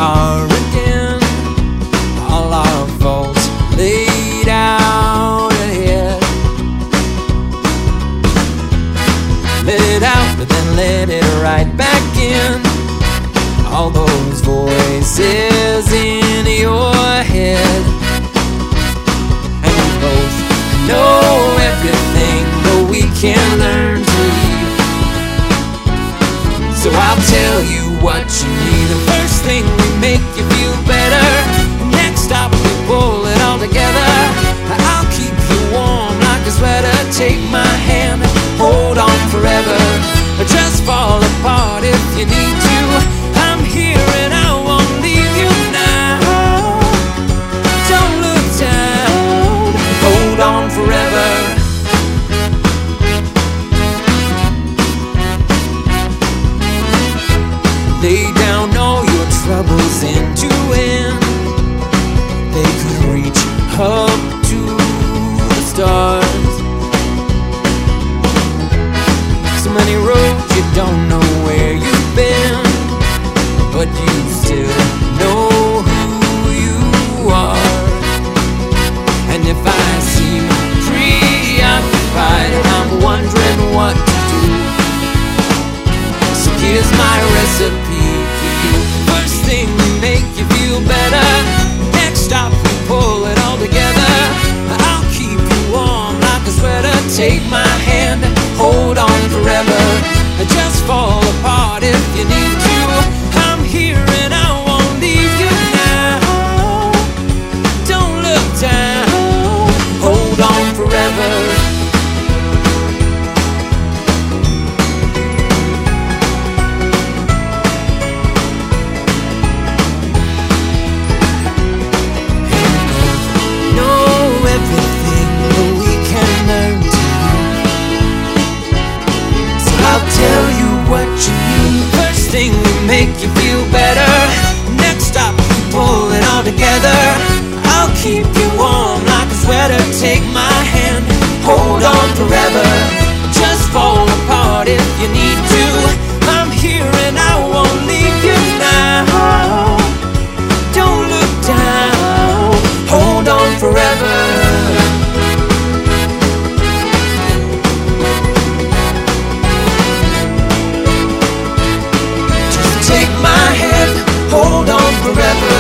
are again. All our faults laid out ahead. Let it out, but then let it right back in. All those voices in your head. And we both know everything, but we can't learn to leave. So I'll tell you what you need. The first thing we make you feel better. Next stop we pull it all together. I'll keep you warm like a sweater. Take my hand, hold on forever. Just fall apart if you need to. I'm here and I won't leave you now. Don't look down, hold on forever. Lay down all your troubles end to end. They could reach up to the stars. So many roads you don't know where you've been, but you still know who you are. And if I seem preoccupied, I'm wondering what to do. So here's my recipe for you. First thing we make you feel better. Next stop we pull it all together. I'll keep you warm like a sweater. Take my hand, hold on forever. Just fall apart if you need to. I'm here and I won't leave you now. Don't look down, hold on forever. Tell you what you need. First thing we make you feel better. Next stop we pull it all together. I'll keep you warm like a sweater. Take my hand, hold on forever. Just fall apart if you need to. I'm here and I won't leave you now. Don't look down, hold on forever. Hold on forever.